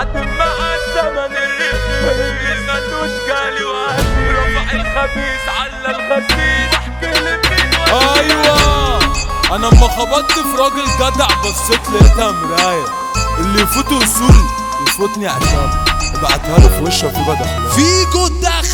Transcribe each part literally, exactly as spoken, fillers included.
بعد ما الزمن الرخيص ملوش جالي وقتي رفع الخبيث على الخسيس احكي لمين وقتي. ايوه انا اما خبطت في راجل جدع بصيت لقيتها مرايه اللي يفوته وصول يفوتني عشان ابعتها له في وشه في بدخلاوي فيجو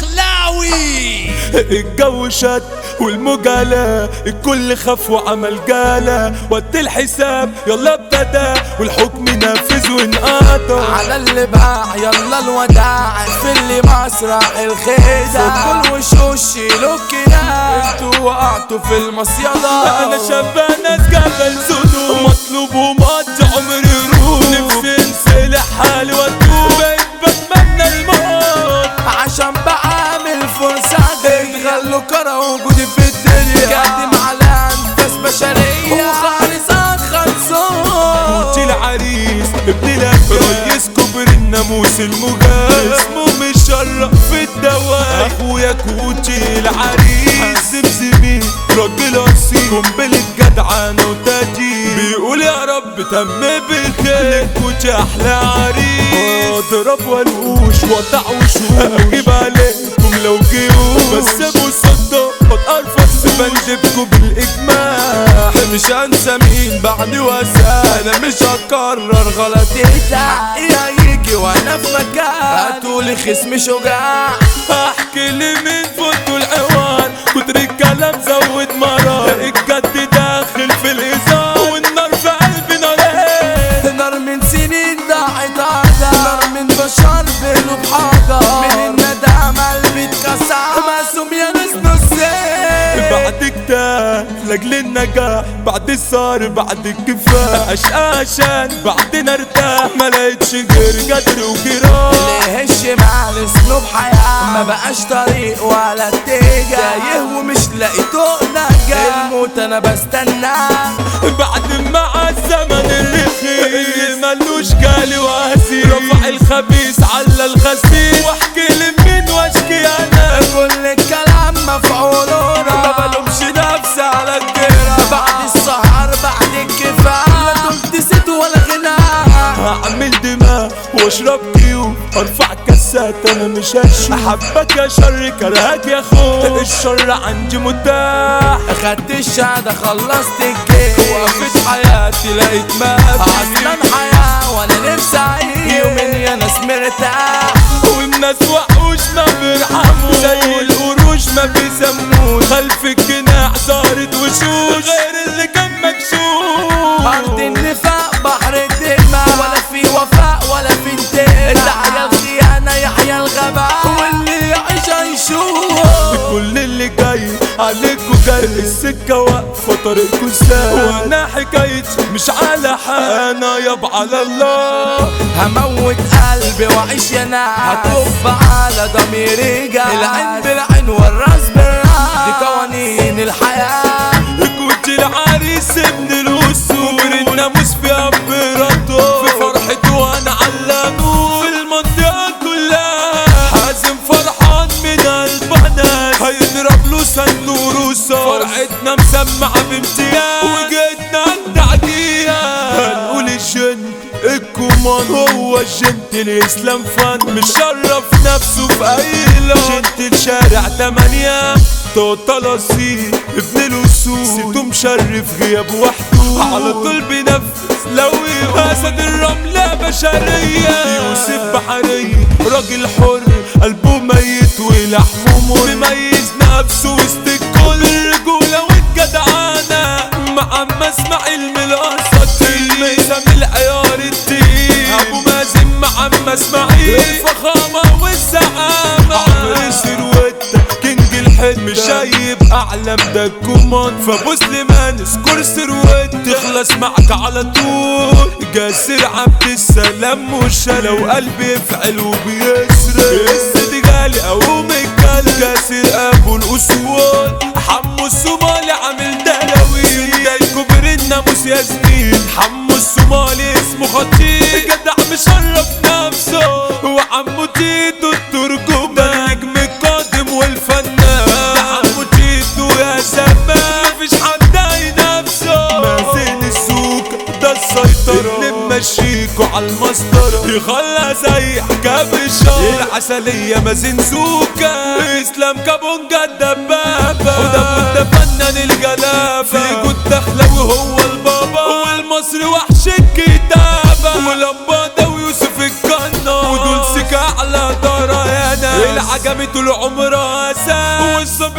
الدخلاوي. الجو شد والمجالة الكل خاف وعمل جالة وقت الحساب يلا ابتدى والحكم نافذ وانقطع على اللي باع يلا الوداع في اللي مسرح الخدع كل وشوش له كده انتوا وقعتوا في المصيدة. انا شاب ناس جبل سدود مطلوب ومقضي عمري روح نفسي انسلح حالي واتوب بقيت بتمنى الموت عشان بعمل فرصة اتغلوا كرا وجودي في الدنيا قدم على انفاس بشرية وخالصات خلصون كوتي العريس ابن الأكبر ريس كبر الناموس المجال اسمه مشرف في الدواء اخويا كوتي العريس زمزمي راجل اصيل قنبلة جدعانة وتاجيل بيقول يا رب تم بالخير كوتي احلى عريس اضرب والقوش وقطع وشوش اجيب عليكم لو جيوش بس ابو صدق بتقرفص بندبكوا بالاجماع مش هنسى مين بعدي واسأل انا مش هكرر غلطي حقي هيجي وانا في مكان هاتولي خصم شجاع احكي لي مين فوتوا الحوار كتر الكلام زود مرار الجد داخل في الازار والنار في قلبي نارين نار من سنين ضاعت عدا نار من بشر بينه بحجر من الندم قلبي اتكسر مقسوم يا ناس نصين بعد كتاب لاجل النجاح بعد الصار بعد الكفاح اشقى عشان بعدين ارتاح ما لقيتش غير جدر وجراح اللي هش مع الاسلوب حياة ما بقاش طريق ولا اتجاه تايه ومش لاقي طوق نجاة الموت انا بستناه بعد ما الزمن الرخيص اللي ملوش جالي واسي رفع الخبيث على الخسيس واحكي لمين واشكي انا كل الكلام مفعول ما بلومش نفسي على الجيرة بعد السهر بعد الكفاية لا دمت ست ولا غناء هعمل دماغ واشرب كيو ارفع كاسات انا مش هشي احبك يا شر كرهك يا خو الشر عندي متاح اخدت الشهادة خلصت الجيش وقفت حياتي لقيت ما اصلا حياة وانا نفسي اعيش يومين يا ناس مرتاح والناس وحوش ما بيرحموا زي القروش ما بيسموش خلف الجناح صارت وشوش غير اللي كان مكشوف ارض النفاق بحر الدماء ولا في وفاء ولا في انتقام تحيا الخيانة يحيا الغباء واللي يعيش هيشوف كل اللي جاي عليكوا جاي السكة واقفة طريقكوا ساي وانا حكايتي مش على حال انا يابا على الله هموت قلبي واعيش يا ناس هتوب على ضميري جاي العين بالعين والراس بالراس دي قوانين الحياة كنت العريس ابن الوسود الناموس في امبراطور في فرحته وانا علموه في المنطقة كلها حازم فرحان من قلبنا هيضرب له صندوق رصاص فرحتنا مسمعة بامتياز وجيتنا نتعديها هنقول الجن الكومان هو الجنت الاسلام فن مشرف نفسه في اي لون جنت الشارع تمانية توتال اصيل ابن الوسود سيتو مشرف غياب وحده على طول بينفذ لو اسد الرملة بشرية يوسف بحرية راجل حر قلبه ميت ولحمه مر مميز نفسه وسط الكل الرجولة والجدعانة مع اسماعيل من القصة ميزان العيار التقيل ابو مازن مع اسماعيل الفخامة والزعامة عمرو سروتة كينج الحلم شايب اعلم ده الكومان فابو سليمان سكور سروت تخلص معك على طول جاسر عبد السلام مش لو قلبي يفعل وبيسرق السدجالي او مكال جاسر ابو الاصول حمو الصومالي عامل دلاوي ده الكبر الناموس يا زميل حمو الصومالي اسمه خطير جدع مشرف نفسه وعمو تيتو الترجمان ده النجم القادم والفنان ده عمو تيتو يا زمان مفيش حد هينافسه مازن السوق ده السيطرة اللي ممشيكوا عالمسطرة يخلى زي حكام الشهر العسلية مازن سوكا اسلام كابونجا الدبابة وده متفنن الجلابة فيجو الدخلة وهو البابا والمصري وحش الكتابة ولمبادة ويوسف الجنة ودول سكة على درايانا العجمي طول عمرها سام والظابط